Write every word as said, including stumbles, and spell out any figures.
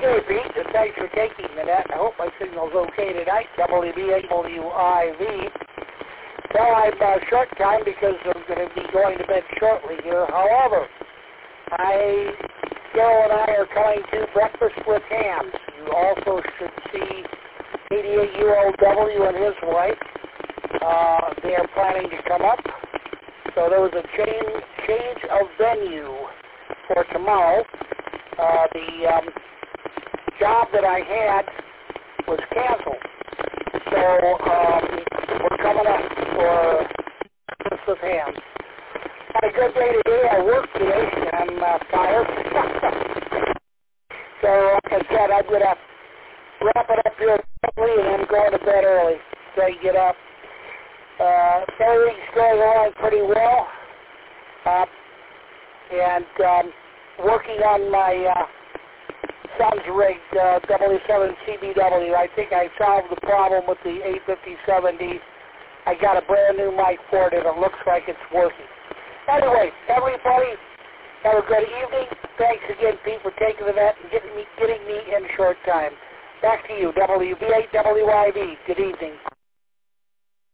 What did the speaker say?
Okay, Pete, and thanks for taking the net. I hope my signal's okay tonight. W B A W I V. Well, I'm uh, short time because I'm going to be going to bed shortly here. However, I, Carol and I are coming to Breakfast with Hams. You also should see eighty-eight U L W and his wife. Uh, they are planning to come up. So there was a change, change of venue for tomorrow. Uh, the um, job that I had was canceled. So um, we're coming up for Breakfast with Hams. Had a good day today. I worked today, and I'm uh, tired. So, like I said, I'm going to wrap it up here quickly and then go to bed early. So you get up. Uh, everything's going on pretty well. Uh, and um, working on my uh, son's rig, uh, W seven C B W. I think I solved the problem with the eight fifty seventy. I got a brand new mic for it, and it looks like it's working. Anyway, everybody, have a good evening. Thanks again, Pete, for taking the net and getting me, getting me in short time. Back to you, W B A W I V. Good evening.